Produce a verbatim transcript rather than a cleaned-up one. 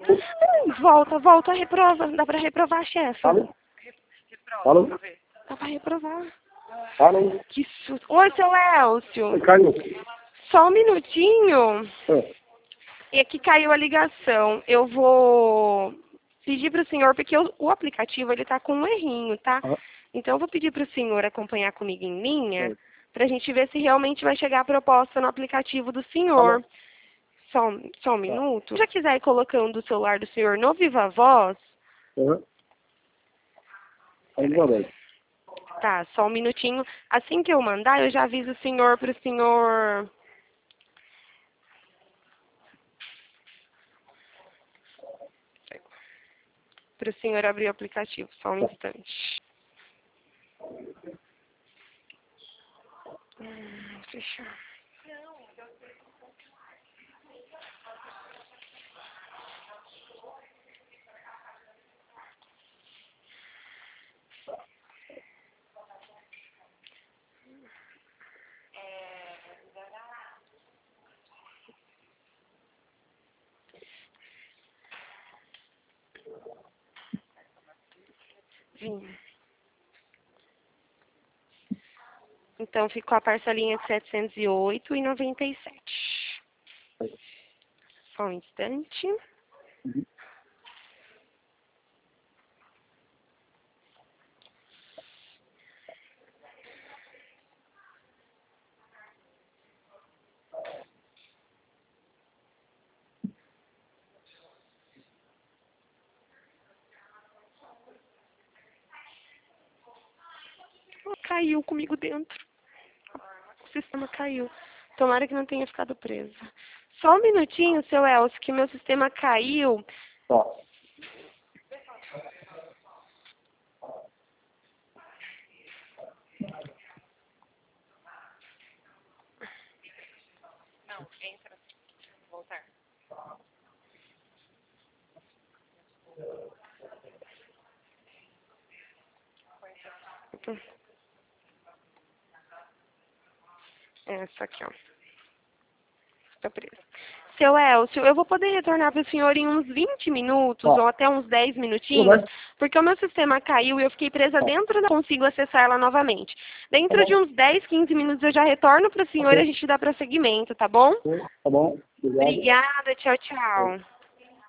Hum, volta, volta, reprova. Dá pra reprovar, chefe. Alô? Alô? Dá pra reprovar. Alô? Que susto. Oi, seu Elcio. Caiu. Só um minutinho. É. E aqui caiu a ligação. Eu vou pedir para o senhor, porque o, o aplicativo ele tá com um errinho, tá? Ah, Então eu vou pedir para o senhor acompanhar comigo em linha, é. para a gente ver se realmente vai chegar a proposta no aplicativo do senhor. Alô? Só, um- só um Tá. minuto. Se já quiser ir colocando o celular do senhor no Viva Voz, Uhum. Aí, boa noite. tá, só um minutinho. Assim que eu mandar, eu já aviso o senhor para o senhor... Para o senhor abrir o aplicativo. Só um instante. Hum, fechar. Vim. Então ficou a parcelinha de setecentos e oito reais e noventa e sete centavos. Só um instante. Uhum. Caiu comigo dentro. O sistema caiu. Tomara que não tenha ficado presa. Só um minutinho, seu Elcio, que meu sistema caiu. Tá. Não, entra. Voltar. Essa aqui, ó. Está presa. Seu Elcio, eu vou poder retornar para o senhor em uns vinte minutos, Tá. ou até uns dez Tudo minutinhos, bem? porque o meu sistema caiu e eu fiquei presa Tá. dentro da... Consigo acessar ela novamente. Tá Dentro de bom. uns dez, quinze minutos eu já retorno para o senhor e a Ok. gente dá prosseguimento, tá bom? Tá bom. Obrigado. Obrigada, tchau, É. tchau.